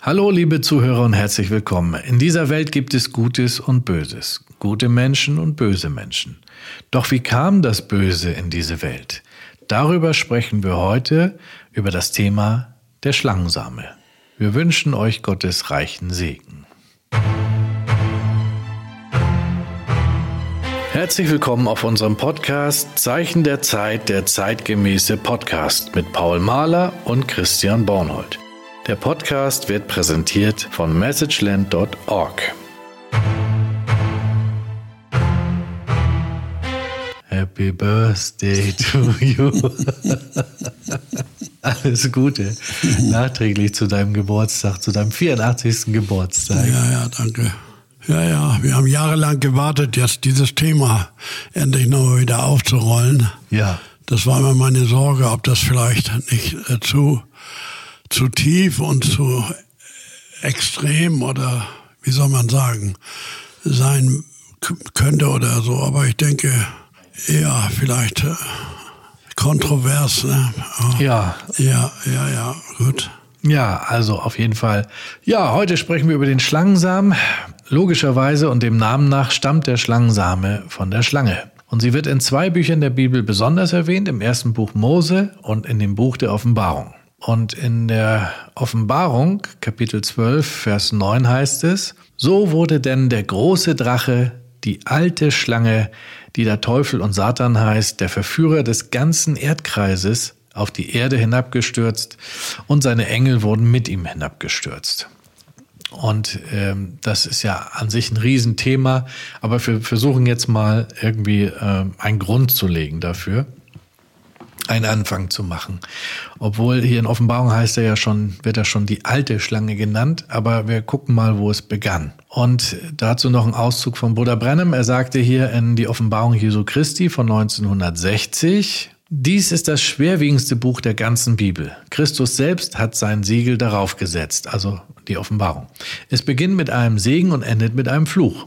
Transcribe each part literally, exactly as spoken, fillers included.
Hallo liebe Zuhörer und herzlich willkommen. In dieser Welt gibt es Gutes und Böses, gute Menschen und böse Menschen. Doch wie kam das Böse in diese Welt? Darüber sprechen wir heute, über das Thema der Schlangensame. Wir wünschen euch Gottes reichen Segen. Herzlich willkommen auf unserem Podcast Zeichen der Zeit, der zeitgemäße Podcast mit Paul Mahler und Christian Bornhold. Der Podcast wird präsentiert von messageland punkt org. Happy Birthday to you. Alles Gute. Nachträglich zu deinem Geburtstag, zu deinem vierundachtzigsten Geburtstag. Ja, ja, danke. Ja, ja, wir haben jahrelang gewartet, jetzt dieses Thema endlich noch wieder aufzurollen. Ja. Das war immer meine Sorge, ob das vielleicht nicht äh, zu, zu tief und zu extrem oder, wie soll man sagen, sein k- könnte oder so. Aber ich denke, eher vielleicht äh, kontrovers. Ne? Ja. Ja, ja, ja, gut. Ja, also auf jeden Fall. Ja, heute sprechen wir über den Schlangensamen. Logischerweise und dem Namen nach stammt der Schlangensame von der Schlange. Und sie wird in zwei Büchern der Bibel besonders erwähnt, im ersten Buch Mose und in dem Buch der Offenbarung. Und in der Offenbarung, Kapitel zwölf, Vers neun heißt es: So wurde denn der große Drache, die alte Schlange, die der Teufel und Satan heißt, der Verführer des ganzen Erdkreises, auf die Erde hinabgestürzt, und seine Engel wurden mit ihm hinabgestürzt. Und ähm, das ist ja an sich ein Riesenthema, aber wir versuchen jetzt mal irgendwie äh, einen Grund zu legen dafür, einen Anfang zu machen. Obwohl hier in Offenbarung heißt er ja schon, wird er schon die alte Schlange genannt, aber wir gucken mal, wo es begann. Und dazu noch ein Auszug von Bruder Branham. Er sagte hier in die Offenbarung Jesu Christi von neunzehnhundertsechzig: Dies ist das schwerwiegendste Buch der ganzen Bibel. Christus selbst hat sein Siegel darauf gesetzt, also die Offenbarung. Es beginnt mit einem Segen und endet mit einem Fluch.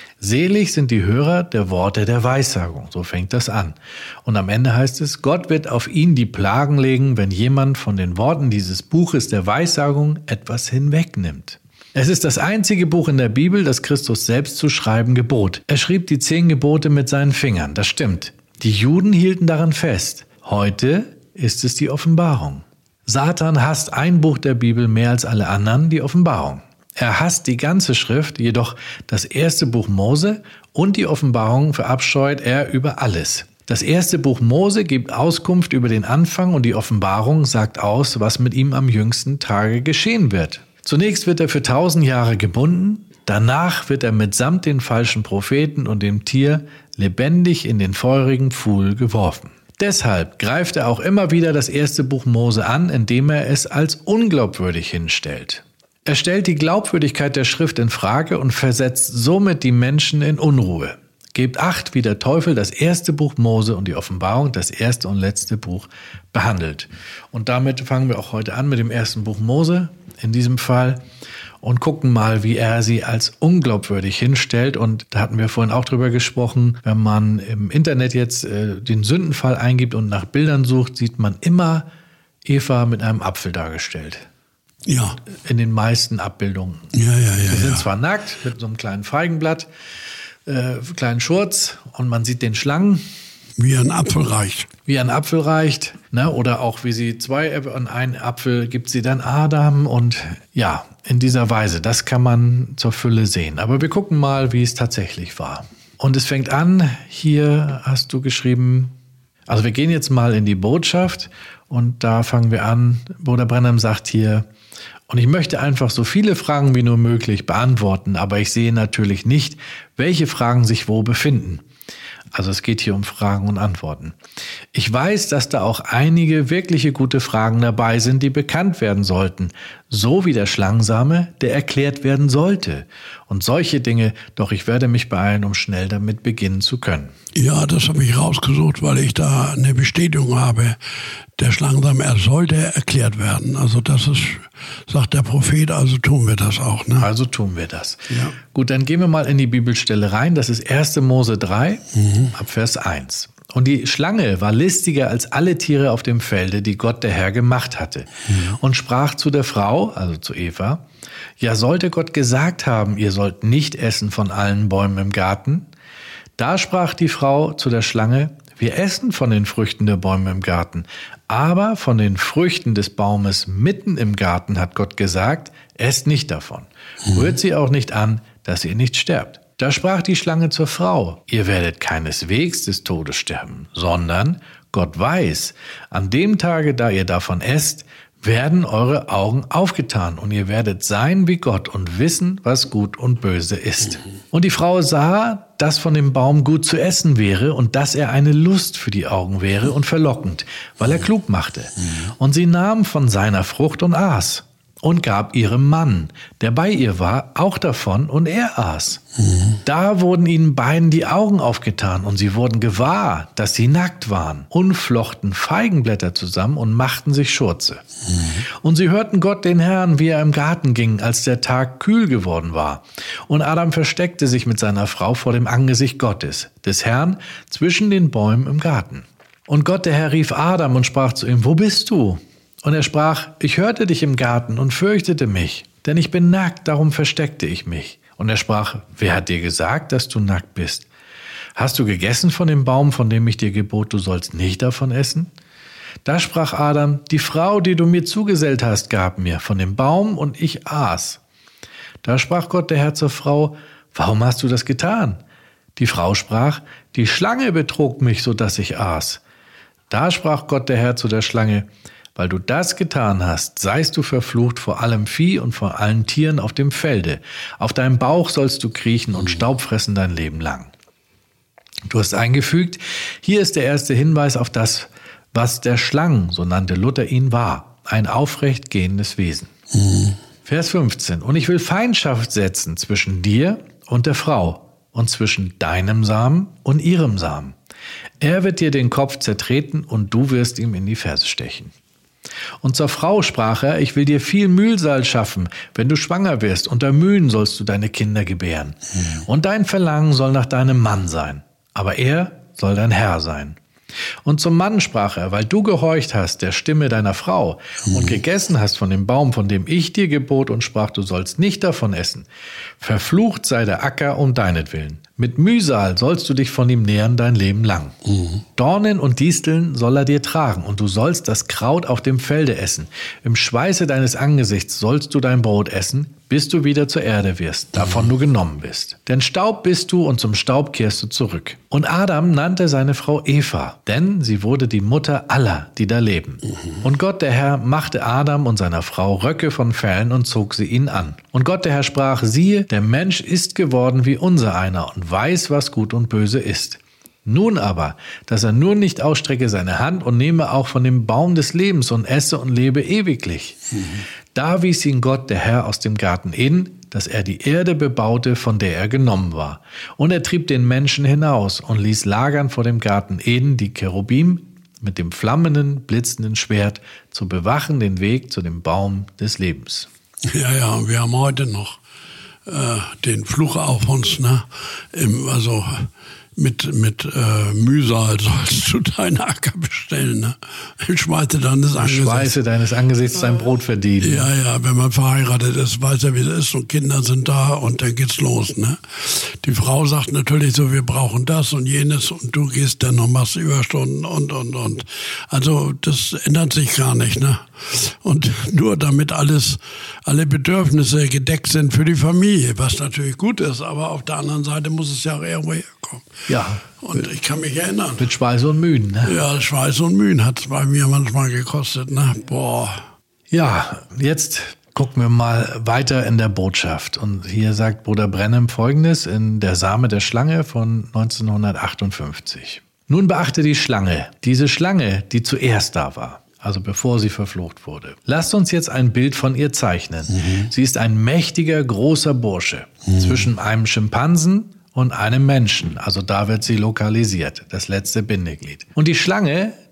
Selig sind die Hörer der Worte der Weissagung. So fängt das an. Und am Ende heißt es: Gott wird auf ihn die Plagen legen, wenn jemand von den Worten dieses Buches der Weissagung etwas hinwegnimmt. Es ist das einzige Buch in der Bibel, das Christus selbst zu schreiben gebot. Er schrieb die zehn Gebote mit seinen Fingern. Das stimmt. Die Juden hielten daran fest. Heute ist es die Offenbarung. Satan hasst ein Buch der Bibel mehr als alle anderen, die Offenbarung. Er hasst die ganze Schrift, jedoch das erste Buch Mose und die Offenbarung verabscheut er über alles. Das erste Buch Mose gibt Auskunft über den Anfang und die Offenbarung sagt aus, was mit ihm am jüngsten Tage geschehen wird. Zunächst wird er für tausend Jahre gebunden, danach wird er mitsamt den falschen Propheten und dem Tier lebendig in den feurigen Pfuhl geworfen. Deshalb greift er auch immer wieder das erste Buch Mose an, indem er es als unglaubwürdig hinstellt. Er stellt die Glaubwürdigkeit der Schrift in Frage und versetzt somit die Menschen in Unruhe. Gebt acht, wie der Teufel das erste Buch Mose und die Offenbarung, das erste und letzte Buch, behandelt. Und damit fangen wir auch heute an mit dem ersten Buch Mose, in diesem Fall, und gucken mal, wie er sie als unglaubwürdig hinstellt. Und da hatten wir vorhin auch drüber gesprochen, wenn man im Internet jetzt äh, den Sündenfall eingibt und nach Bildern sucht, sieht man immer Eva mit einem Apfel dargestellt. Ja. In den meisten Abbildungen. Ja, ja, ja. Sie sind ja. zwar nackt, mit so einem kleinen Feigenblatt, äh, kleinen Schurz, und man sieht den Schlangen. Wie ein Apfel reicht. Wie ein Apfel reicht, ne? Oder auch wie sie zwei Äpfel und einen Apfel gibt sie dann Adam, und ja, in dieser Weise, das kann man zur Fülle sehen. Aber wir gucken mal, wie es tatsächlich war. Und es fängt an, hier hast du geschrieben, also wir gehen jetzt mal in die Botschaft und da fangen wir an. Bruder Branham sagt hier: Und ich möchte einfach so viele Fragen wie nur möglich beantworten, aber ich sehe natürlich nicht, welche Fragen sich wo befinden. Also es geht hier um Fragen und Antworten. Ich weiß, dass da auch einige wirkliche gute Fragen dabei sind, die bekannt werden sollten. So wie der Schlangensame, der erklärt werden sollte. Und solche Dinge, doch ich werde mich beeilen, um schnell damit beginnen zu können. Ja, das habe ich rausgesucht, weil ich da eine Bestätigung habe. Der Schlangensame, er sollte erklärt werden. Also das ist, sagt der Prophet, also tun wir das auch. Ne? Also tun wir das. Ja. Gut, dann gehen wir mal in die Bibelstelle rein. Das ist erster Mose drei, mhm. ab Vers eins. Und die Schlange war listiger als alle Tiere auf dem Felde, die Gott der Herr gemacht hatte. Mhm. Und sprach zu der Frau, also zu Eva, ja, sollte Gott gesagt haben, ihr sollt nicht essen von allen Bäumen im Garten? Da sprach die Frau zu der Schlange, wir essen von den Früchten der Bäume im Garten, aber von den Früchten des Baumes mitten im Garten hat Gott gesagt, esst nicht davon. Mhm. Rührt sie auch nicht an, dass ihr nicht sterbt. Da sprach die Schlange zur Frau, ihr werdet keineswegs des Todes sterben, sondern Gott weiß, an dem Tage, da ihr davon esst, werden eure Augen aufgetan und ihr werdet sein wie Gott und wissen, was gut und böse ist. Mhm. Und die Frau sah, dass von dem Baum gut zu essen wäre und dass er eine Lust für die Augen wäre und verlockend, weil er klug machte. Mhm. Und sie nahm von seiner Frucht und aß. Und gab ihrem Mann, der bei ihr war, auch davon, und er aß. Mhm. Da wurden ihnen beiden die Augen aufgetan, und sie wurden gewahr, dass sie nackt waren, und flochten Feigenblätter zusammen und machten sich Schurze. Mhm. Und sie hörten Gott den Herrn, wie er im Garten ging, als der Tag kühl geworden war. Und Adam versteckte sich mit seiner Frau vor dem Angesicht Gottes, des Herrn, zwischen den Bäumen im Garten. Und Gott der Herr rief Adam und sprach zu ihm, wo bist du? Und er sprach, ich hörte dich im Garten und fürchtete mich, denn ich bin nackt, darum versteckte ich mich. Und er sprach, wer hat dir gesagt, dass du nackt bist? Hast du gegessen von dem Baum, von dem ich dir gebot, du sollst nicht davon essen? Da sprach Adam, die Frau, die du mir zugesellt hast, gab mir von dem Baum und ich aß. Da sprach Gott der Herr zur Frau, warum hast du das getan? Die Frau sprach, die Schlange betrog mich, so dass ich aß. Da sprach Gott der Herr zu der Schlange, weil du das getan hast, seist du verflucht vor allem Vieh und vor allen Tieren auf dem Felde. Auf deinem Bauch sollst du kriechen und Staub fressen dein Leben lang. Du hast eingefügt, hier ist der erste Hinweis auf das, was der Schlangen, so nannte Luther ihn, war, ein aufrecht gehendes Wesen. Mhm. Vers fünfzehn. Und ich will Feindschaft setzen zwischen dir und der Frau und zwischen deinem Samen und ihrem Samen. Er wird dir den Kopf zertreten und du wirst ihm in die Ferse stechen. Und zur Frau sprach er, ich will dir viel Mühsal schaffen, wenn du schwanger wirst, unter Mühen sollst du deine Kinder gebären. Mhm. Und dein Verlangen soll nach deinem Mann sein, aber er soll dein Herr sein. Und zum Mann sprach er, weil du gehorcht hast der Stimme deiner Frau mhm. und gegessen hast von dem Baum, von dem ich dir gebot und sprach, du sollst nicht davon essen. Verflucht sei der Acker um deinetwillen. Mit Mühsal sollst du dich von ihm nähern dein Leben lang. Mhm. Dornen und Disteln soll er dir tragen und du sollst das Kraut auf dem Felde essen. Im Schweiße deines Angesichts sollst du dein Brot essen, bis du wieder zur Erde wirst, davon du genommen bist. Denn Staub bist du und zum Staub kehrst du zurück. Und Adam nannte seine Frau Eva, denn sie wurde die Mutter aller, die da leben. Mhm. Und Gott der Herr machte Adam und seiner Frau Röcke von Fellen und zog sie ihnen an. Und Gott der Herr sprach, siehe, der Mensch ist geworden wie unser einer und weiß, was gut und böse ist. Nun aber, dass er nur nicht ausstrecke seine Hand und nehme auch von dem Baum des Lebens und esse und lebe ewiglich. Mhm. Da wies ihn Gott, der Herr, aus dem Garten Eden, dass er die Erde bebaute, von der er genommen war. Und er trieb den Menschen hinaus und ließ lagern vor dem Garten Eden die Cherubim mit dem flammenden, blitzenden Schwert, zu bewachen den Weg zu dem Baum des Lebens. Ja, ja, wir haben heute noch äh, den Fluch auf uns, ne? Im, also mit, mit äh, Mühsal sollst du deinen Acker bestellen, ne? Im Schweiße deines Angesichts. Schweiße deines Angesichts dein Brot verdienen. Ja, ja, wenn man verheiratet ist, weiß er, wie es ist und Kinder sind da und dann geht's los, ne? Die Frau sagt natürlich so, wir brauchen das und jenes und du gehst dann noch, machst Überstunden und, und, und. Also das ändert sich gar nicht, ne? Und nur damit alles, alle Bedürfnisse gedeckt sind für die Familie, was natürlich gut ist, aber auf der anderen Seite muss es ja auch irgendwo herkommen. Ja. Und ich kann mich erinnern. Mit Schweiß und Mühen, ne? Ja, Schweiß und Mühen hat es bei mir manchmal gekostet, ne? Boah. Ja, jetzt gucken wir mal weiter in der Botschaft. Und hier sagt Bruder Brennem Folgendes in Der Same der Schlange von neunzehnhundertachtundfünfzig. Nun beachte die Schlange, diese Schlange, die zuerst da war, also bevor sie verflucht wurde. Lasst uns jetzt ein Bild von ihr zeichnen. Mhm. Sie ist ein mächtiger, großer Bursche mhm. zwischen einem Schimpansen und einem Menschen. Also da wird sie lokalisiert, das letzte Bindeglied. Und die Schlange,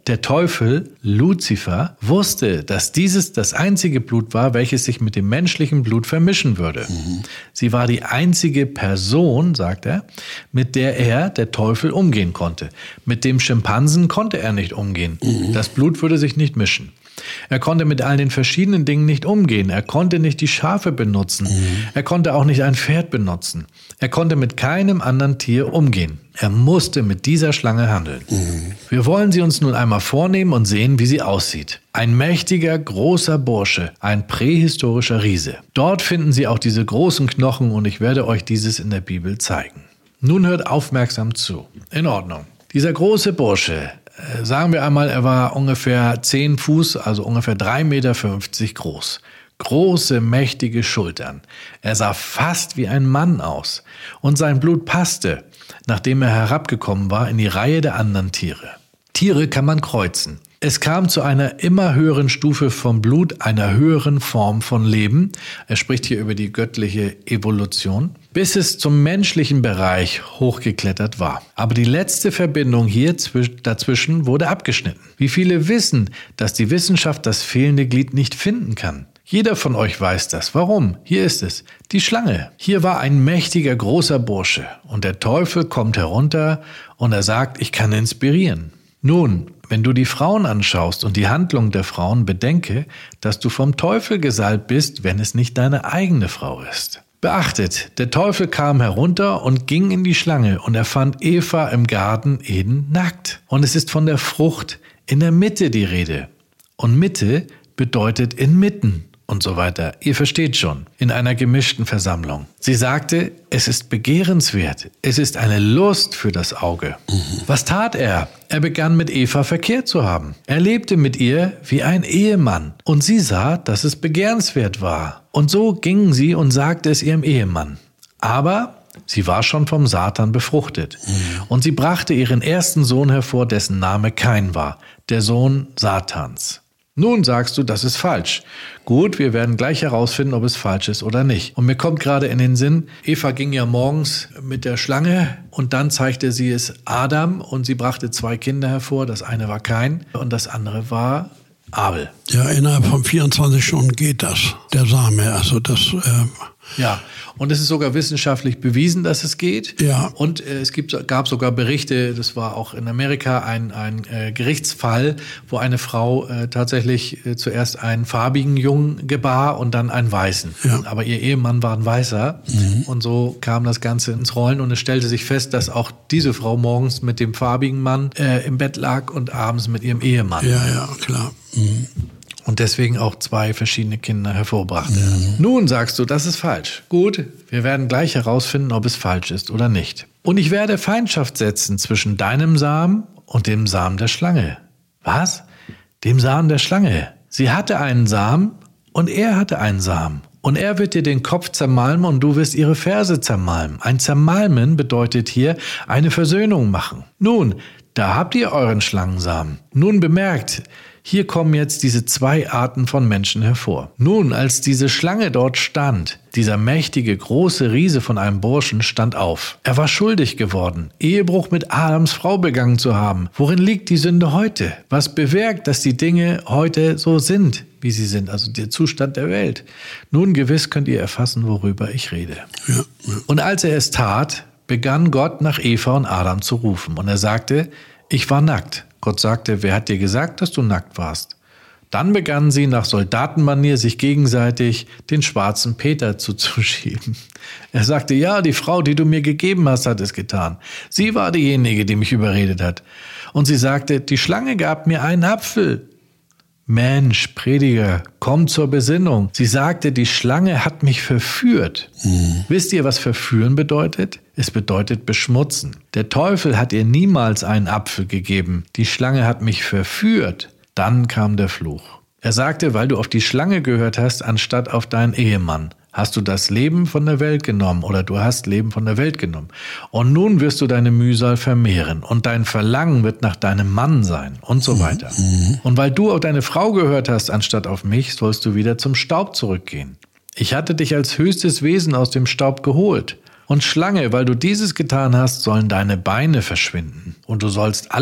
Der Teufel, Luzifer, wusste, dass dieses das einzige Blut war, welches sich mit dem menschlichen Blut vermischen würde. Mhm. Sie war die einzige Person, sagt er, mit der er, der Teufel, umgehen konnte. Mit dem Schimpansen konnte er nicht umgehen. Mhm. Das Blut würde sich nicht mischen. Er konnte mit all den verschiedenen Dingen nicht umgehen. Er konnte nicht die Schafe benutzen. Mhm. Er konnte auch nicht ein Pferd benutzen. Er konnte mit keinem anderen Tier umgehen. Er musste mit dieser Schlange handeln. Mhm. Wir wollen sie uns nun einmal vornehmen und sehen, wie sie aussieht. Ein mächtiger, großer Bursche, ein prähistorischer Riese. Dort finden Sie auch diese großen Knochen und ich werde euch dieses in der Bibel zeigen. Nun hört aufmerksam zu. In Ordnung. Dieser große Bursche, sagen wir einmal, er war ungefähr zehn Fuß, also ungefähr drei Meter fünfzig groß. Große, mächtige Schultern. Er sah fast wie ein Mann aus. Und sein Blut passte, nachdem er herabgekommen war, in die Reihe der anderen Tiere. Tiere kann man kreuzen. Es kam zu einer immer höheren Stufe vom Blut, einer höheren Form von Leben. Er spricht hier über die göttliche Evolution, bis es zum menschlichen Bereich hochgeklettert war. Aber die letzte Verbindung hier dazwischen wurde abgeschnitten. Wie viele wissen, dass die Wissenschaft das fehlende Glied nicht finden kann? Jeder von euch weiß das. Warum? Hier ist es. Die Schlange. Hier war ein mächtiger, großer Bursche. Und der Teufel kommt herunter und er sagt, ich kann inspirieren. Nun, wenn du die Frauen anschaust und die Handlung der Frauen, bedenke, dass du vom Teufel gesalbt bist, wenn es nicht deine eigene Frau ist. Beachtet, der Teufel kam herunter und ging in die Schlange und er fand Eva im Garten Eden nackt. Und es ist von der Frucht in der Mitte die Rede. Und Mitte bedeutet inmitten. Und so weiter. Ihr versteht schon, in einer gemischten Versammlung. Sie sagte, es ist begehrenswert, es ist eine Lust für das Auge. Mhm. Was tat er? Er begann mit Eva Verkehr zu haben. Er lebte mit ihr wie ein Ehemann. Und sie sah, dass es begehrenswert war. Und so gingen sie und sagte es ihrem Ehemann. Aber sie war schon vom Satan befruchtet. Mhm. Und sie brachte ihren ersten Sohn hervor, dessen Name Kain war, der Sohn Satans. Nun sagst du, das ist falsch. Gut, wir werden gleich herausfinden, ob es falsch ist oder nicht. Und mir kommt gerade in den Sinn, Eva ging ja morgens mit der Schlange und dann zeigte sie es Adam und sie brachte zwei Kinder hervor. Das eine war Kain und das andere war Abel. Ja, innerhalb von vierundzwanzig Stunden geht das, der Same. Also das... Äh ja, und es ist sogar wissenschaftlich bewiesen, dass es geht. Ja. Und äh, es gibt, gab sogar Berichte, das war auch in Amerika ein, ein äh, Gerichtsfall, wo eine Frau äh, tatsächlich äh, zuerst einen farbigen Jungen gebar und dann einen weißen. Ja. Aber ihr Ehemann war ein Weißer. Mhm. Und so kam das Ganze ins Rollen und es stellte sich fest, dass auch diese Frau morgens mit dem farbigen Mann äh, im Bett lag und abends mit ihrem Ehemann. Ja, ja, klar. Mhm. Und deswegen auch zwei verschiedene Kinder hervorbrachte. Mhm. Nun sagst du, das ist falsch. Gut, wir werden gleich herausfinden, ob es falsch ist oder nicht. Und ich werde Feindschaft setzen zwischen deinem Samen und dem Samen der Schlange. Was? Dem Samen der Schlange. Sie hatte einen Samen und er hatte einen Samen. Und er wird dir den Kopf zermalmen und du wirst ihre Ferse zermalmen. Ein Zermalmen bedeutet hier eine Versöhnung machen. Nun, da habt ihr euren Schlangensamen. Nun bemerkt, hier kommen jetzt diese zwei Arten von Menschen hervor. Nun, als diese Schlange dort stand, dieser mächtige, große Riese von einem Burschen stand auf. Er war schuldig geworden, Ehebruch mit Adams Frau begangen zu haben. Worin liegt die Sünde heute? Was bewirkt, dass die Dinge heute so sind, wie sie sind, also der Zustand der Welt? Nun, gewiss könnt ihr erfassen, worüber ich rede. Ja, ja. Und als er es tat, begann Gott nach Eva und Adam zu rufen. Und er sagte, ich war nackt. Gott sagte, wer hat dir gesagt, dass du nackt warst? Dann begannen sie nach Soldatenmanier sich gegenseitig den schwarzen Peter zuzuschieben. Er sagte, ja, die Frau, die du mir gegeben hast, hat es getan. Sie war diejenige, die mich überredet hat. Und sie sagte, die Schlange gab mir einen Apfel. Mensch, Prediger, komm zur Besinnung. Sie sagte, die Schlange hat mich verführt. Mhm. Wisst ihr, was verführen bedeutet? Es bedeutet beschmutzen. Der Teufel hat ihr niemals einen Apfel gegeben. Die Schlange hat mich verführt. Dann kam der Fluch. Er sagte, weil du auf die Schlange gehört hast, anstatt auf deinen Ehemann, hast du das Leben von der Welt genommen oder du hast Leben von der Welt genommen. Und nun wirst du deine Mühsal vermehren und dein Verlangen wird nach deinem Mann sein und so weiter. Mhm. Und weil du auf deine Frau gehört hast, anstatt auf mich, sollst du wieder zum Staub zurückgehen. Ich hatte dich als höchstes Wesen aus dem Staub geholt. Und Schlange, weil du dieses getan hast, sollen deine Beine verschwinden. Und du sollst alle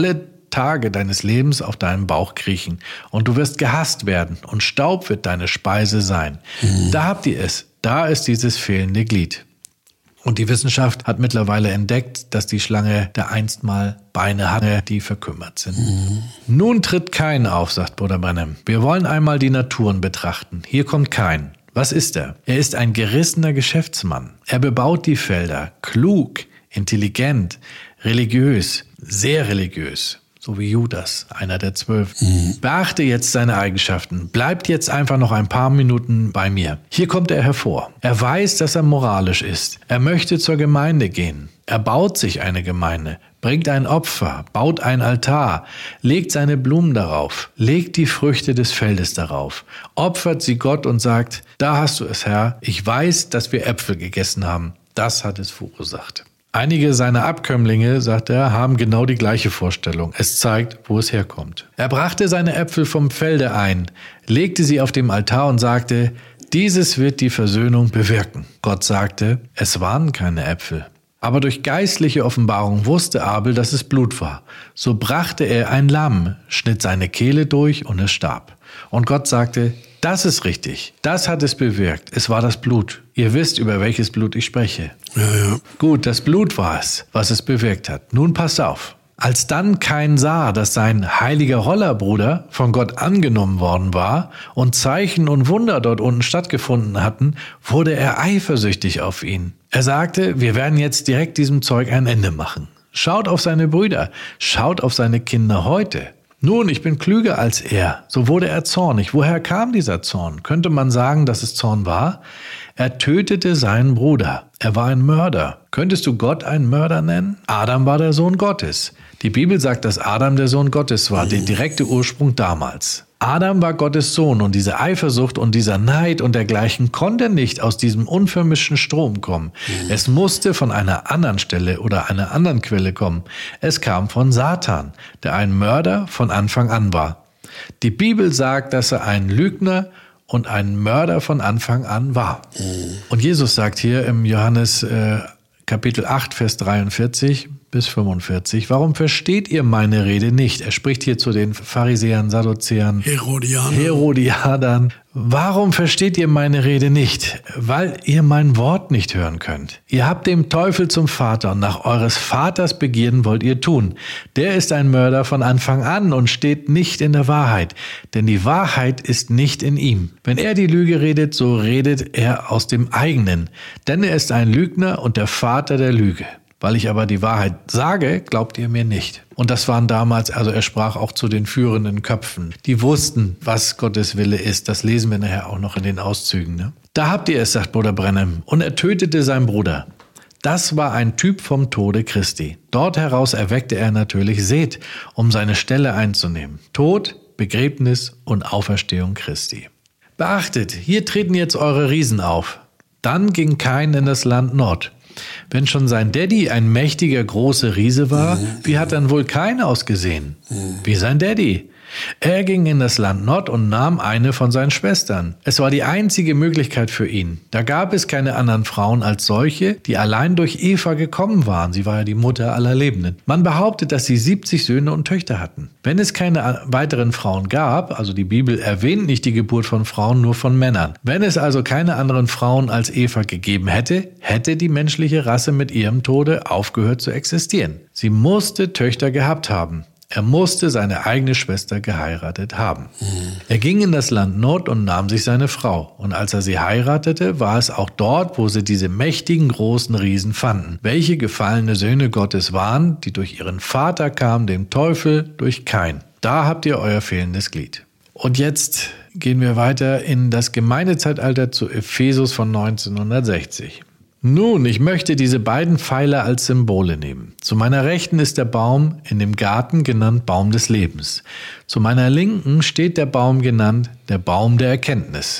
Tage deines Lebens auf deinem Bauch kriechen und du wirst gehasst werden und Staub wird deine Speise sein. Mhm. Da habt ihr es, da ist dieses fehlende Glied. Und die Wissenschaft hat mittlerweile entdeckt, dass die Schlange da einst mal Beine hatte, die verkümmert sind. Mhm. Nun tritt Kain auf, sagt Bruder Branham. Wir wollen einmal die Naturen betrachten. Hier kommt Kain. Was ist er? Er ist ein gerissener Geschäftsmann. Er bebaut die Felder, klug, intelligent, religiös, sehr religiös. So wie Judas, einer der zwölf. Mhm. Beachte jetzt seine Eigenschaften. Bleibt jetzt einfach noch ein paar Minuten bei mir. Hier kommt er hervor. Er weiß, dass er moralisch ist. Er möchte zur Gemeinde gehen. Er baut sich eine Gemeinde, bringt ein Opfer, baut ein Altar, legt seine Blumen darauf, legt die Früchte des Feldes darauf, opfert sie Gott und sagt, da hast du es, Herr. Ich weiß, dass wir Äpfel gegessen haben. Das hat es verursacht. Einige seiner Abkömmlinge, sagt er, haben genau die gleiche Vorstellung. Es zeigt, wo es herkommt. Er brachte seine Äpfel vom Felde ein, legte sie auf dem Altar und sagte, dieses wird die Versöhnung bewirken. Gott sagte, es waren keine Äpfel. Aber durch geistliche Offenbarung wusste Abel, dass es Blut war. So brachte er ein Lamm, schnitt seine Kehle durch und es starb. Und Gott sagte, das ist richtig, das hat es bewirkt, es war das Blut. Ihr wisst, über welches Blut ich spreche. Ja, ja. Gut, das Blut war es, was es bewirkt hat. Nun passt auf. Als dann Kain sah, dass sein heiliger Rollerbruder von Gott angenommen worden war und Zeichen und Wunder dort unten stattgefunden hatten, wurde er eifersüchtig auf ihn. Er sagte, wir werden jetzt direkt diesem Zeug ein Ende machen. Schaut auf seine Brüder, schaut auf seine Kinder heute. Nun, ich bin klüger als er. So wurde er zornig. Woher kam dieser Zorn? Könnte man sagen, dass es Zorn war? Er tötete seinen Bruder. Er war ein Mörder. Könntest du Gott einen Mörder nennen? Adam war der Sohn Gottes. Die Bibel sagt, dass Adam der Sohn Gottes war, der direkte Ursprung damals. Adam war Gottes Sohn und diese Eifersucht und dieser Neid und dergleichen konnte nicht aus diesem unvermischten Strom kommen. Mhm. Es musste von einer anderen Stelle oder einer anderen Quelle kommen. Es kam von Satan, der ein Mörder von Anfang an war. Die Bibel sagt, dass er ein Lügner und ein Mörder von Anfang an war. Mhm. Und Jesus sagt hier im Johannes äh, Kapitel acht, Vers dreiundvierzig bis fünfundvierzig, warum versteht ihr meine Rede nicht? Er spricht hier zu den Pharisäern, Sadduzäern, Herodianern. Herodianern. Warum versteht ihr meine Rede nicht? Weil ihr mein Wort nicht hören könnt. Ihr habt dem Teufel zum Vater und nach eures Vaters Begierden wollt ihr tun. Der ist ein Mörder von Anfang an und steht nicht in der Wahrheit, denn die Wahrheit ist nicht in ihm. Wenn er die Lüge redet, so redet er aus dem eigenen, denn er ist ein Lügner und der Vater der Lüge. Weil ich aber die Wahrheit sage, glaubt ihr mir nicht. Und das waren damals, also er sprach auch zu den führenden Köpfen. Die wussten, was Gottes Wille ist. Das lesen wir nachher auch noch in den Auszügen. Ne? Da habt ihr es, sagt Bruder Branham. Und er tötete seinen Bruder. Das war ein Typ vom Tode Christi. Dort heraus erweckte er natürlich Seth, um seine Stelle einzunehmen. Tod, Begräbnis und Auferstehung Christi. Beachtet, hier treten jetzt eure Riesen auf. Dann ging Kain in das Land Nord. Wenn schon sein Daddy ein mächtiger, großer Riese war, wie hat dann wohl Kain ausgesehen? Wie sein Daddy. Er ging in das Land Nod und nahm eine von seinen Schwestern. Es war die einzige Möglichkeit für ihn. Da gab es keine anderen Frauen als solche, die allein durch Eva gekommen waren. Sie war ja die Mutter aller Lebenden. Man behauptet, dass sie siebzig Söhne und Töchter hatten. Wenn es keine weiteren Frauen gab, also die Bibel erwähnt nicht die Geburt von Frauen, nur von Männern. Wenn es also keine anderen Frauen als Eva gegeben hätte, hätte die menschliche Rasse mit ihrem Tode aufgehört zu existieren. Sie musste Töchter gehabt haben. Er musste seine eigene Schwester geheiratet haben. Mhm. Er ging in das Land Nod und nahm sich seine Frau. Und als er sie heiratete, war es auch dort, wo sie diese mächtigen großen Riesen fanden, welche gefallene Söhne Gottes waren, die durch ihren Vater kamen, dem Teufel, durch Kain. Da habt ihr euer fehlendes Glied. Und jetzt gehen wir weiter in das Gemeindezeitalter zu Ephesus von neunzehnhundertsechzig. Nun, ich möchte diese beiden Pfeiler als Symbole nehmen. Zu meiner Rechten ist der Baum in dem Garten genannt Baum des Lebens. Zu meiner Linken steht der Baum genannt der Baum der Erkenntnis.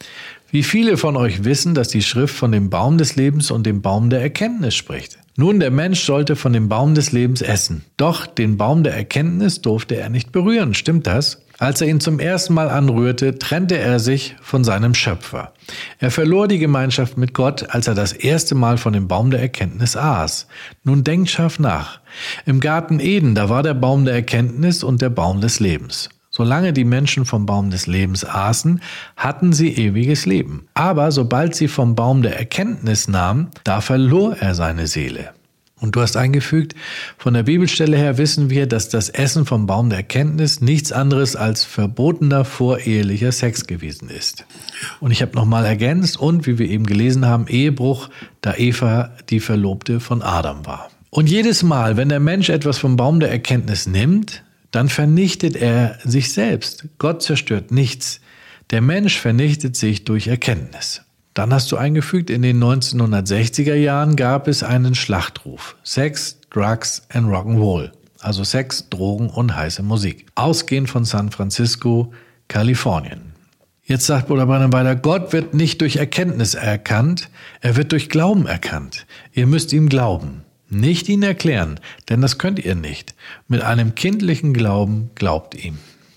Wie viele von euch wissen, dass die Schrift von dem Baum des Lebens und dem Baum der Erkenntnis spricht? Nun, der Mensch sollte von dem Baum des Lebens essen. Doch den Baum der Erkenntnis durfte er nicht berühren. Stimmt das? Als er ihn zum ersten Mal anrührte, trennte er sich von seinem Schöpfer. Er verlor die Gemeinschaft mit Gott, als er das erste Mal von dem Baum der Erkenntnis aß. Nun denkt scharf nach. Im Garten Eden, da war der Baum der Erkenntnis und der Baum des Lebens. Solange die Menschen vom Baum des Lebens aßen, hatten sie ewiges Leben. Aber sobald sie vom Baum der Erkenntnis nahmen, da verlor er seine Seele. Und du hast eingefügt, von der Bibelstelle her wissen wir, dass das Essen vom Baum der Erkenntnis nichts anderes als verbotener vorehelicher Sex gewesen ist. Und ich habe nochmal ergänzt und, wie wir eben gelesen haben, Ehebruch, da Eva die Verlobte von Adam war. Und jedes Mal, wenn der Mensch etwas vom Baum der Erkenntnis nimmt, dann vernichtet er sich selbst. Gott zerstört nichts. Der Mensch vernichtet sich durch Erkenntnis. Dann hast du eingefügt, in den neunzehnhundertsechziger Jahren gab es einen Schlachtruf. Sex, Drugs and Rock'n'Roll. Also Sex, Drogen und heiße Musik. Ausgehend von San Francisco, Kalifornien. Jetzt sagt Bruder Branham weiter, Gott wird nicht durch Erkenntnis erkannt, er wird durch Glauben erkannt. Ihr müsst ihm glauben. Nicht ihn erklären, denn das könnt ihr nicht. Mit einem kindlichen Glauben glaubt ihm.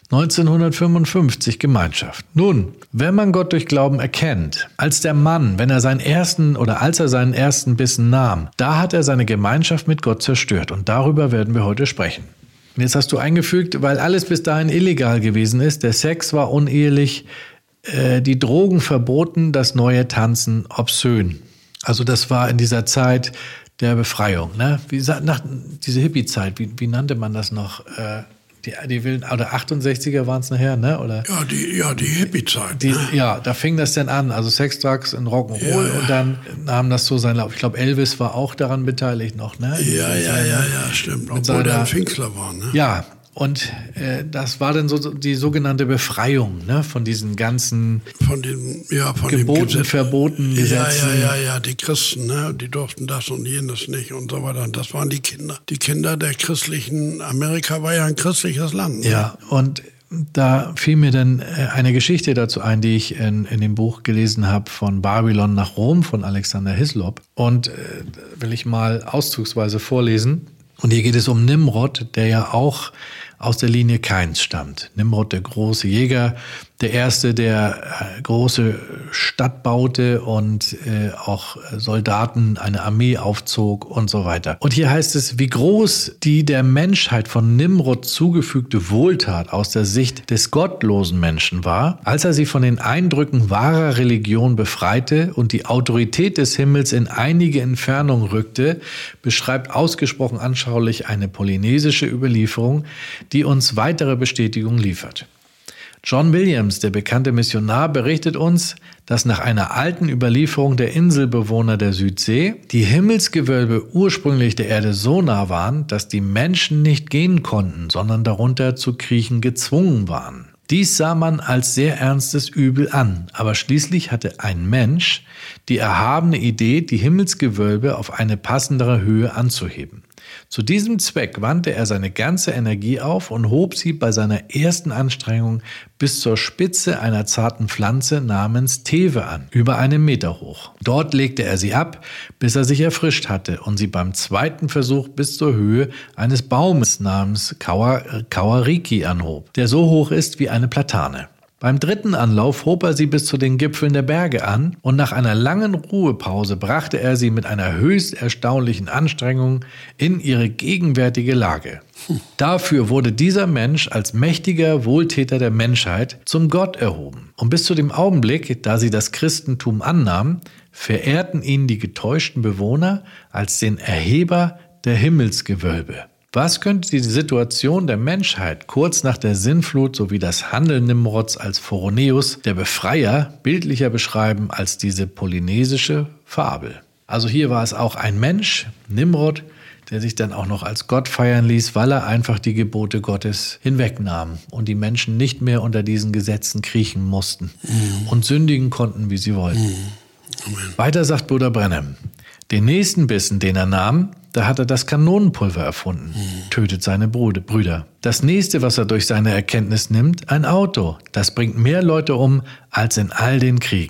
neunzehnhundertfünfundfünfzig Gemeinschaft. Nun, wenn man Gott durch Glauben erkennt, als der Mann, wenn er seinen ersten oder als er seinen ersten Bissen nahm, da hat er seine Gemeinschaft mit Gott zerstört und darüber werden wir heute sprechen. Und jetzt hast du eingefügt, weil alles bis dahin illegal gewesen ist, der Sex war unehelich, äh, die Drogen verboten, das neue Tanzen obszön. Also das war in dieser Zeit der Befreiung, ne? Wie nach diese Hippie-Zeit, wie, wie nannte man das noch? Äh, die, die wilden, oder achtundsechziger waren es nachher, ne? Oder? Ja, die, ja, die Hippie-Zeit. Die, ja, da fing das denn an, also Sex, Drugs und Rock'n'Roll ja, ja. Und dann nahm das so seinen Lauf. Ich glaube, Elvis war auch daran beteiligt noch, ne? Ja, ja, ja, ja, stimmt. Obwohl seiner, der ein Pfingstler war, ne? Ja. Und äh, das war dann so die sogenannte Befreiung, ne, von diesen ganzen von den, ja, von Geboten, dem Verboten, Gesetzen. Ja, ja, ja, ja, die Christen, ne, die durften das und jenes nicht und so weiter. Das waren die Kinder. Die Kinder der christlichen, Amerika war ja ein christliches Land. Ne? Ja, und da fiel mir dann eine Geschichte dazu ein, die ich in, in dem Buch gelesen habe, von Babylon nach Rom von Alexander Hislop. Und äh, will ich mal auszugsweise vorlesen. Und hier geht es um Nimrod, der ja auch aus der Linie Kains stammt. Nimrod, der große Jäger, der Erste, der äh, große Stadt baute und äh, auch Soldaten, eine Armee aufzog und so weiter. Und hier heißt es, wie groß die der Menschheit von Nimrod zugefügte Wohltat aus der Sicht des gottlosen Menschen war, als er sie von den Eindrücken wahrer Religion befreite und die Autorität des Himmels in einige Entfernung rückte, beschreibt ausgesprochen anschaulich eine polynesische Überlieferung, die uns weitere Bestätigung liefert. John Williams, der bekannte Missionar, berichtet uns, dass nach einer alten Überlieferung der Inselbewohner der Südsee die Himmelsgewölbe ursprünglich der Erde so nah waren, dass die Menschen nicht gehen konnten, sondern darunter zu kriechen gezwungen waren. Dies sah man als sehr ernstes Übel an, aber schließlich hatte ein Mensch die erhabene Idee, die Himmelsgewölbe auf eine passendere Höhe anzuheben. Zu diesem Zweck wandte er seine ganze Energie auf und hob sie bei seiner ersten Anstrengung bis zur Spitze einer zarten Pflanze namens Teve an, über einen Meter hoch. Dort legte er sie ab, bis er sich erfrischt hatte und sie beim zweiten Versuch bis zur Höhe eines Baumes namens Kawariki anhob, der so hoch ist wie eine Platane. Beim dritten Anlauf hob er sie bis zu den Gipfeln der Berge an und nach einer langen Ruhepause brachte er sie mit einer höchst erstaunlichen Anstrengung in ihre gegenwärtige Lage. Dafür wurde dieser Mensch als mächtiger Wohltäter der Menschheit zum Gott erhoben. Und bis zu dem Augenblick, da sie das Christentum annahmen, verehrten ihn die getäuschten Bewohner als den Erheber der Himmelsgewölbe. Was könnte die Situation der Menschheit kurz nach der Sintflut sowie das Handeln Nimrods als Phoroneus, der Befreier, bildlicher beschreiben als diese polynesische Fabel? Also hier war es auch ein Mensch, Nimrod, der sich dann auch noch als Gott feiern ließ, weil er einfach die Gebote Gottes hinwegnahm und die Menschen nicht mehr unter diesen Gesetzen kriechen mussten mhm. und sündigen konnten, wie sie wollten. Mhm. Amen. Weiter sagt Bruder Branham, den nächsten Bissen, den er nahm, da hat er das Kanonenpulver erfunden, mhm. tötet seine Brüder. Das nächste, was er durch seine Erkenntnis nimmt, ein Auto. Das bringt mehr Leute um als in all den Kriegen.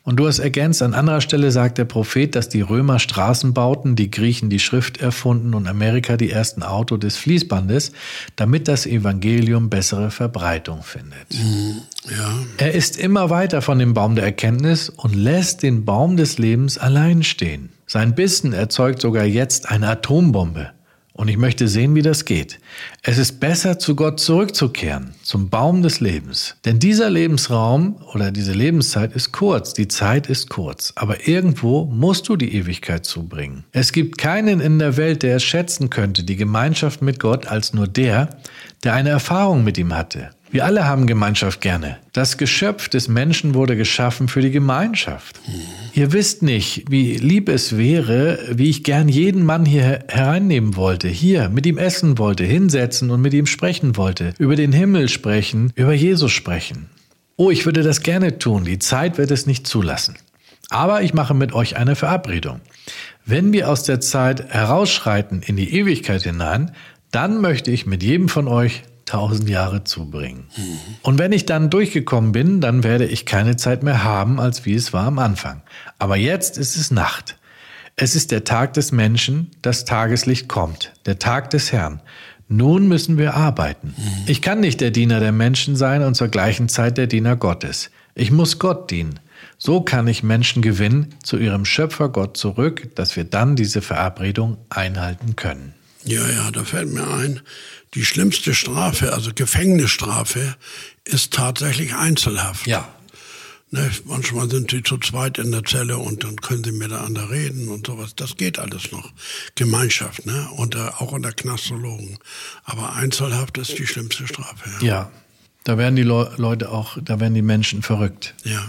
Und du hast ergänzt, an anderer Stelle sagt der Prophet, dass die Römer Straßen bauten, die Griechen die Schrift erfunden und Amerika die ersten Autos des Fließbandes, damit das Evangelium bessere Verbreitung findet. Ja. Er ist immer weiter von dem Baum der Erkenntnis und lässt den Baum des Lebens allein stehen. Sein Bissen erzeugt sogar jetzt eine Atombombe. Und ich möchte sehen, wie das geht. Es ist besser, zu Gott zurückzukehren, zum Baum des Lebens. Denn dieser Lebensraum oder diese Lebenszeit ist kurz, die Zeit ist kurz. Aber irgendwo musst du die Ewigkeit zubringen. Es gibt keinen in der Welt, der es schätzen könnte, die Gemeinschaft mit Gott, als nur der, der eine Erfahrung mit ihm hatte. Wir alle haben Gemeinschaft gerne. Das Geschöpf des Menschen wurde geschaffen für die Gemeinschaft. Mhm. Ihr wisst nicht, wie lieb es wäre, wie ich gern jeden Mann hier hereinnehmen wollte, hier mit ihm essen wollte, hinsetzen und mit ihm sprechen wollte, über den Himmel sprechen, über Jesus sprechen. Oh, ich würde das gerne tun, die Zeit wird es nicht zulassen. Aber ich mache mit euch eine Verabredung. Wenn wir aus der Zeit herausschreiten in die Ewigkeit hinein, dann möchte ich mit jedem von euch tausend Jahre zubringen. Mhm. Und wenn ich dann durchgekommen bin, dann werde ich keine Zeit mehr haben, als wie es war am Anfang. Aber jetzt ist es Nacht. Es ist der Tag des Menschen, das Tageslicht kommt, der Tag des Herrn. Nun müssen wir arbeiten. Mhm. Ich kann nicht der Diener der Menschen sein und zur gleichen Zeit der Diener Gottes. Ich muss Gott dienen. So kann ich Menschen gewinnen zu ihrem Schöpfer Gott zurück, dass wir dann diese Verabredung einhalten können. Ja, ja, da fällt mir ein, die schlimmste Strafe, also Gefängnisstrafe, ist tatsächlich Einzelhaft. Ja. Ne, manchmal sind sie zu zweit in der Zelle und dann können sie miteinander reden und sowas. Das geht alles noch. Gemeinschaft, ne? Unter, auch unter Knastologen. Aber Einzelhaft ist die schlimmste Strafe. Ja, ja, da werden die Le- Leute auch, da werden die Menschen verrückt. Ja.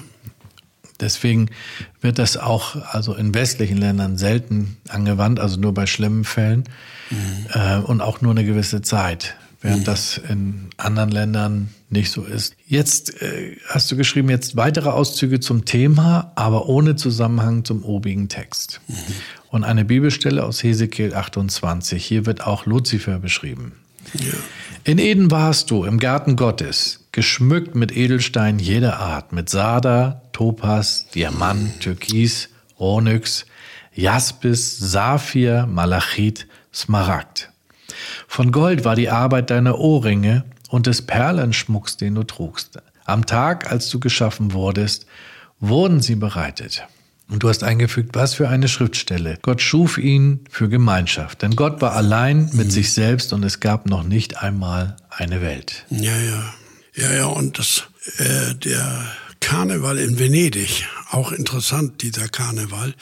Deswegen wird das auch also in westlichen Ländern selten angewandt, also nur bei schlimmen Fällen mhm. äh, und auch nur eine gewisse Zeit, während mhm. das in anderen Ländern nicht so ist. Jetzt äh, hast du geschrieben, jetzt weitere Auszüge zum Thema, aber ohne Zusammenhang zum obigen Text. Mhm. Und eine Bibelstelle aus Hesekiel achtundzwanzig, hier wird auch Luzifer beschrieben. Ja. In Eden warst du im Garten Gottes, geschmückt mit Edelsteinen jeder Art, mit Sarder, Topas, Diamant, Türkis, Onyx, Jaspis, Saphir, Malachit, Smaragd. Von Gold war die Arbeit deiner Ohrringe und des Perlenschmucks, den du trugst. Am Tag, als du geschaffen wurdest, wurden sie bereitet. Und du hast eingefügt, was für eine Schriftstelle. Gott schuf ihn für Gemeinschaft, denn Gott war allein mit mhm. sich selbst und es gab noch nicht einmal eine Welt. Ja, ja. Ja, ja, und das, äh, der Karneval in Venedig, auch interessant, dieser Karneval,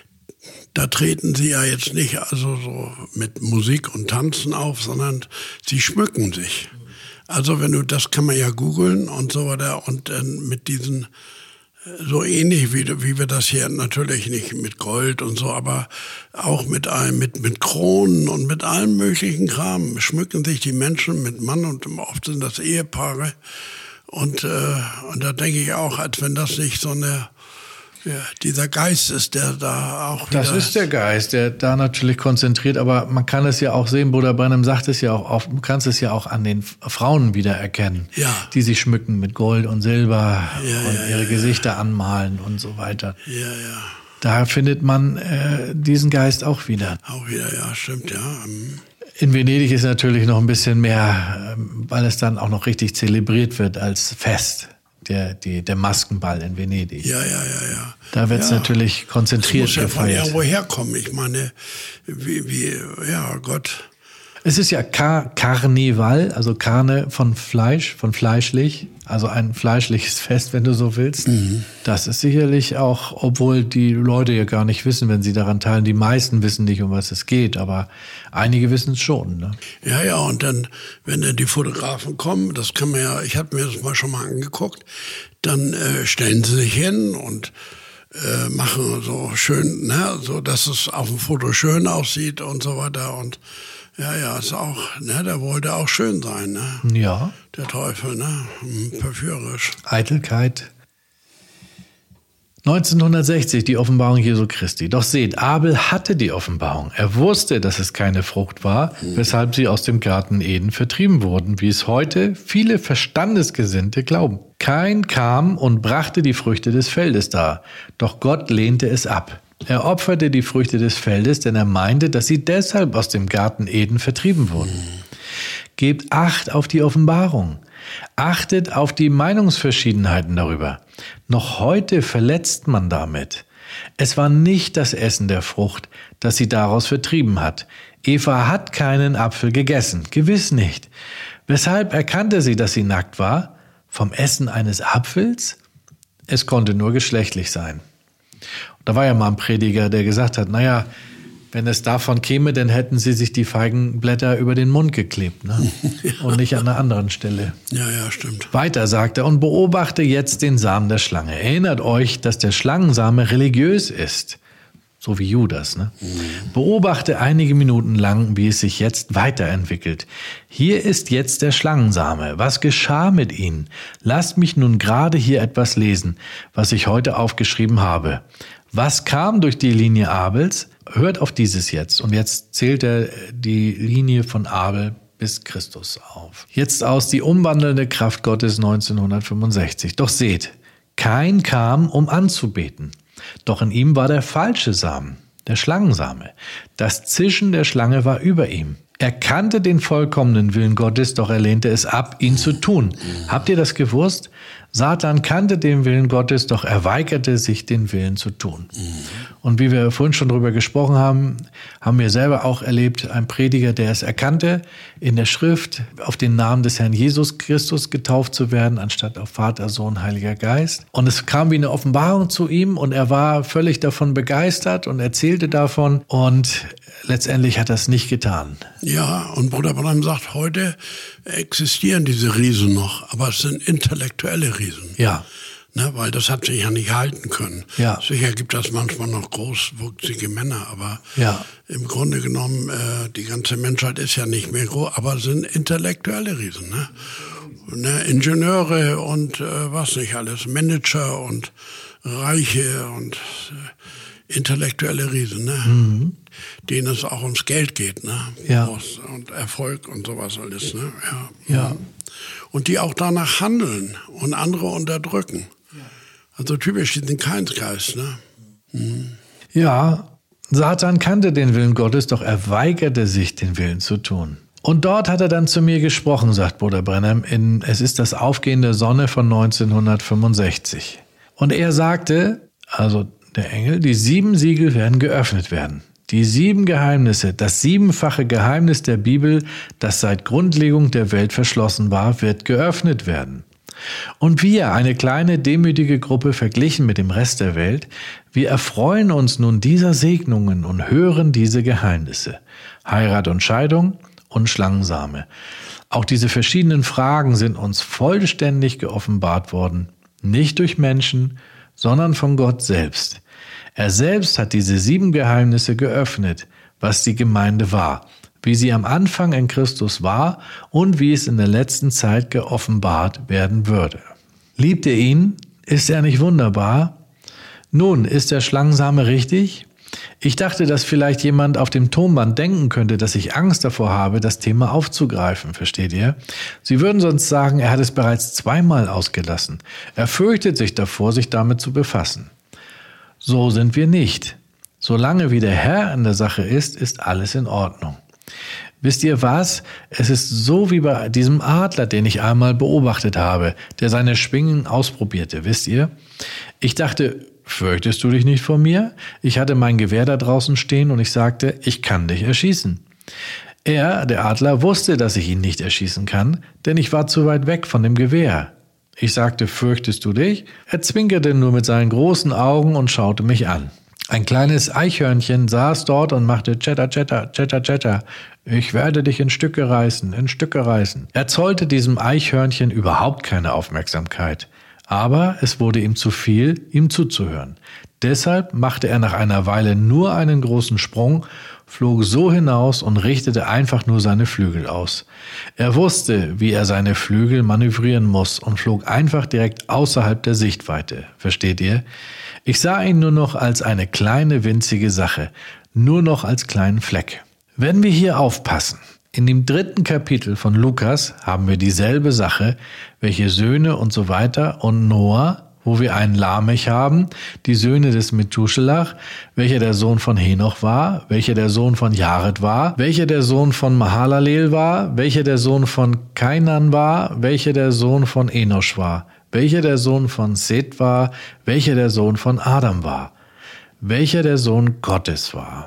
da treten sie ja jetzt nicht also so mit Musik und Tanzen auf, sondern sie schmücken sich. Also wenn du, das kann man ja googeln und so weiter und dann mit diesen, so ähnlich wie, wie wir das hier natürlich nicht mit Gold und so, aber auch mit einem, mit, mit Kronen und mit allem möglichen Kram schmücken sich die Menschen mit Mann und oft sind das Ehepaare. Und, äh, und da denke ich auch, als wenn das nicht so eine, ja, dieser Geist ist, der da auch wieder... Das ist der Geist, der da natürlich konzentriert, aber man kann es ja auch sehen, Bruder Branham sagt es ja auch oft, du kannst es ja auch an den Frauen wieder erkennen, ja. die sich schmücken mit Gold und Silber ja, und ja, ihre ja, Gesichter ja. anmalen und so weiter. Ja, ja. Da findet man äh, diesen Geist auch wieder. Auch wieder, ja, stimmt, ja. Mhm. In Venedig ist natürlich noch ein bisschen mehr, weil es dann auch noch richtig zelebriert wird als Fest. Der, die, der Maskenball in Venedig. Ja, ja, ja, ja. Da wird es ja. natürlich konzentriert gefeiert. Das muss ja gefeiert. von irgendwo herkommen. Ich meine, wie, wie, ja, Gott. Es ist ja Kar- Karneval, also Karne von Fleisch, von fleischlich, also ein fleischliches Fest, wenn du so willst. Mhm. Das ist sicherlich auch, obwohl die Leute ja gar nicht wissen, wenn sie daran teilen, die meisten wissen nicht, um was es geht, aber einige wissen es schon. Ne? Ja, ja, und dann, wenn dann die Fotografen kommen, das kann man ja, ich habe mir das mal schon mal angeguckt, dann äh, stellen sie sich hin und äh, machen so schön, ne, so dass es auf dem Foto schön aussieht und so weiter und ja, ja, ist auch, ne, der wollte auch schön sein, ne? Ja. Der Teufel, ne? Verführerisch. Eitelkeit. neunzehnhundertsechzig, die Offenbarung Jesu Christi. Doch seht, Abel hatte die Offenbarung. Er wusste, dass es keine Frucht war, mhm. weshalb sie aus dem Garten Eden vertrieben wurden, wie es heute viele Verstandesgesinnte glauben. Kain kam und brachte die Früchte des Feldes dar, doch Gott lehnte es ab. Er opferte die Früchte des Feldes, denn er meinte, dass sie deshalb aus dem Garten Eden vertrieben wurden. Gebt Acht auf die Offenbarung. Achtet auf die Meinungsverschiedenheiten darüber. Noch heute verletzt man damit. Es war nicht das Essen der Frucht, das sie daraus vertrieben hat. Eva hat keinen Apfel gegessen, gewiss nicht. Weshalb erkannte sie, dass sie nackt war? Vom Essen eines Apfels? Es konnte nur geschlechtlich sein. Und da war ja mal ein Prediger, der gesagt hat, naja, wenn es davon käme, dann hätten sie sich die Feigenblätter über den Mund geklebt, ne? Ja. Und nicht an einer anderen Stelle. Ja, ja, stimmt. Weiter sagt er, und beobachte jetzt den Samen der Schlange. Erinnert euch, dass der Schlangensame religiös ist. So wie Judas, ne? Mhm. Beobachte einige Minuten lang, wie es sich jetzt weiterentwickelt. Hier ist jetzt der Schlangensame. Was geschah mit ihnen? Lasst mich nun gerade hier etwas lesen, was ich heute aufgeschrieben habe. Was kam durch die Linie Abels? Hört auf dieses jetzt. Und jetzt zählt er die Linie von Abel bis Christus auf. Jetzt aus die umwandelnde Kraft Gottes neunzehnhundertfünfundsechzig. Doch seht, Kain kam, um anzubeten. Doch in ihm war der falsche Samen, der Schlangensame. Das Zischen der Schlange war über ihm. Er kannte den vollkommenen Willen Gottes, doch er lehnte es ab, ihn zu tun. Habt ihr das gewusst? Satan kannte den Willen Gottes, doch er weigerte sich, den Willen zu tun. Und wie wir vorhin schon drüber gesprochen haben, haben wir selber auch erlebt, ein Prediger, der es erkannte, in der Schrift auf den Namen des Herrn Jesus Christus getauft zu werden, anstatt auf Vater, Sohn, Heiliger Geist. Und es kam wie eine Offenbarung zu ihm und er war völlig davon begeistert und erzählte davon und letztendlich hat er es nicht getan. Ja, und Bruder Branham sagt, heute existieren diese Riesen noch, aber es sind intellektuelle Riesen. Ja. Ne, weil das hat sich ja nicht halten können. Ja. Sicher gibt es manchmal noch großwuchsige Männer, aber ja. im Grunde genommen, äh, die ganze Menschheit ist ja nicht mehr groß, aber sind intellektuelle Riesen. Ne? Ne, Ingenieure und äh, was nicht alles, Manager und Reiche und äh, intellektuelle Riesen, ne? Mhm. Denen es auch ums Geld geht, ne? Ja. Und Erfolg und sowas alles, ne? Ja. ja. Und die auch danach handeln und andere unterdrücken. Also typisch diesen Kainsgeist, ne? Mhm. Ja, Satan kannte den Willen Gottes, doch er weigerte sich, den Willen zu tun. Und dort hat er dann zu mir gesprochen, sagt Bruder Branham, in Es ist das Aufgehen der Sonne von neunzehnhundertfünfundsechzig. Und er sagte, also der Engel, die sieben Siegel werden geöffnet werden. Die sieben Geheimnisse, das siebenfache Geheimnis der Bibel, das seit Grundlegung der Welt verschlossen war, wird geöffnet werden. Und wir, eine kleine, demütige Gruppe verglichen mit dem Rest der Welt, wir erfreuen uns nun dieser Segnungen und hören diese Geheimnisse. Heirat und Scheidung und Schlangensame. Auch diese verschiedenen Fragen sind uns vollständig geoffenbart worden, nicht durch Menschen, sondern von Gott selbst. Er selbst hat diese sieben Geheimnisse geöffnet, was die Gemeinde war, wie sie am Anfang in Christus war und wie es in der letzten Zeit geoffenbart werden würde. Liebt ihr ihn? Ist er nicht wunderbar? Nun, ist der Schlangensame richtig? Ich dachte, dass vielleicht jemand auf dem Tonband denken könnte, dass ich Angst davor habe, das Thema aufzugreifen, versteht ihr? Sie würden sonst sagen, er hat es bereits zweimal ausgelassen. Er fürchtet sich davor, sich damit zu befassen. So sind wir nicht. Solange wie der Herr in der Sache ist, ist alles in Ordnung. Wisst ihr was? Es ist so wie bei diesem Adler, den ich einmal beobachtet habe, der seine Schwingen ausprobierte, wisst ihr? Ich dachte, fürchtest du dich nicht vor mir? Ich hatte mein Gewehr da draußen stehen und ich sagte, ich kann dich erschießen. Er, der Adler, wusste, dass ich ihn nicht erschießen kann, denn ich war zu weit weg von dem Gewehr. Ich sagte, fürchtest du dich? Er zwinkerte nur mit seinen großen Augen und schaute mich an. Ein kleines Eichhörnchen saß dort und machte Chatter, Chatter, Chatter, Chatter. Ich werde dich in Stücke reißen, in Stücke reißen. Er zollte diesem Eichhörnchen überhaupt keine Aufmerksamkeit. Aber es wurde ihm zu viel, ihm zuzuhören. Deshalb machte er nach einer Weile nur einen großen Sprung, flog so hinaus und richtete einfach nur seine Flügel aus. Er wusste, wie er seine Flügel manövrieren muss und flog einfach direkt außerhalb der Sichtweite. Versteht ihr? Ich sah ihn nur noch als eine kleine winzige Sache, nur noch als kleinen Fleck. Wenn wir hier aufpassen, In dem dritten Kapitel von Lukas haben wir dieselbe Sache, welche Söhne und so weiter und Noah, wo wir einen Lamech haben, die Söhne des Methuselach, welcher der Sohn von Henoch war, welcher der Sohn von Jared war, welcher der Sohn von Mahalalel war, welcher der Sohn von Kainan war, welcher der Sohn von Enosch war, welcher der Sohn von Seth war, welcher der Sohn von Adam war, welcher der Sohn Gottes war.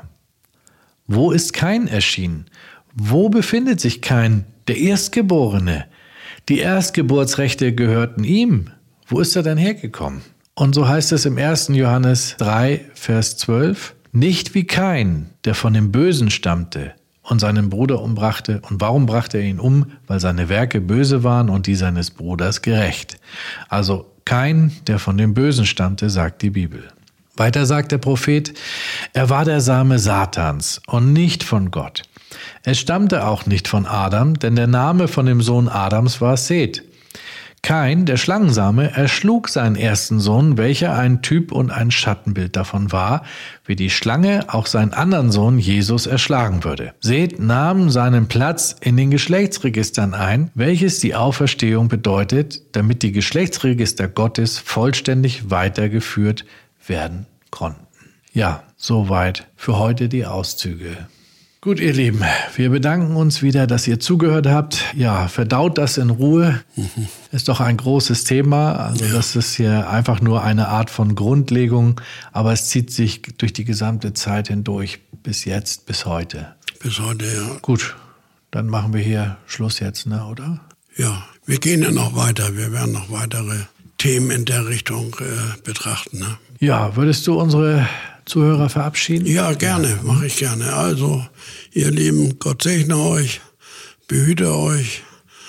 Wo ist Kain erschienen? Wo befindet sich Kain, der Erstgeborene? Die Erstgeburtsrechte gehörten ihm. Wo ist er denn hergekommen? Und so heißt es im ersten Johannes drei, Vers zwölf, nicht wie Kain, der von dem Bösen stammte und seinen Bruder umbrachte. Und warum brachte er ihn um? Weil seine Werke böse waren und die seines Bruders gerecht. Also Kain, der von dem Bösen stammte, sagt die Bibel. Weiter sagt der Prophet, er war der Same Satans und nicht von Gott. Er stammte auch nicht von Adam, denn der Name von dem Sohn Adams war Seth. Kain, der Schlangensame, erschlug seinen ersten Sohn, welcher ein Typ und ein Schattenbild davon war, wie die Schlange auch seinen anderen Sohn Jesus erschlagen würde. Seth nahm seinen Platz in den Geschlechtsregistern ein, welches die Auferstehung bedeutet, damit die Geschlechtsregister Gottes vollständig weitergeführt werden konnten. Ja, soweit für heute die Auszüge. Gut, ihr Lieben, wir bedanken uns wieder, dass ihr zugehört habt. Ja, verdaut das in Ruhe. Mhm. Ist doch ein großes Thema. Also ja. Das ist hier einfach nur eine Art von Grundlegung, aber es zieht sich durch die gesamte Zeit hindurch, bis jetzt, bis heute. Bis heute, ja. Gut, dann machen wir hier Schluss jetzt, ne, oder? Ja, wir gehen ja noch weiter. Wir werden noch weitere Themen in der Richtung äh, betrachten, ne? Ja, würdest du unsere Zuhörer verabschieden? Ja, gerne, ja. Mache ich gerne. Also, ihr Lieben, Gott segne euch, behüte euch,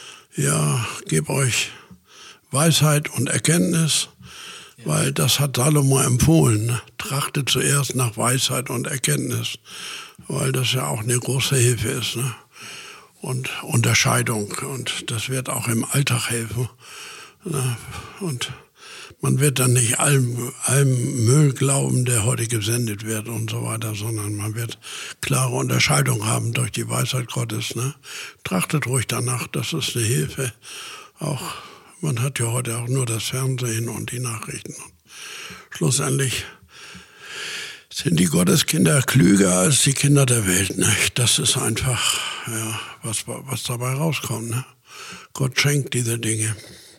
ja, gebe euch Weisheit und Erkenntnis, ja. Weil das hat Salomo empfohlen. Ne? Trachte zuerst nach Weisheit und Erkenntnis, weil das ja auch eine große Hilfe ist, ne? Und Unterscheidung, und das wird auch im Alltag helfen, ne? Und man wird dann nicht allem, allem Müll glauben, der heute gesendet wird und so weiter, sondern man wird klare Unterscheidung haben durch die Weisheit Gottes. Ne? Trachtet ruhig danach, das ist eine Hilfe. Auch man hat ja heute auch nur das Fernsehen und die Nachrichten. Und schlussendlich sind die Gotteskinder klüger als die Kinder der Welt. Ne? Das ist einfach, ja, was, was dabei rauskommt. Ne? Gott schenkt diese Dinge.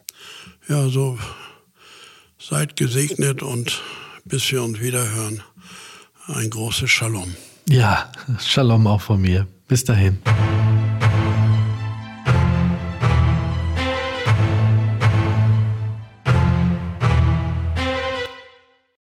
Ja, so. Seid gesegnet und bis wir uns wieder hören, ein großes Shalom. Ja, Shalom auch von mir. Bis dahin.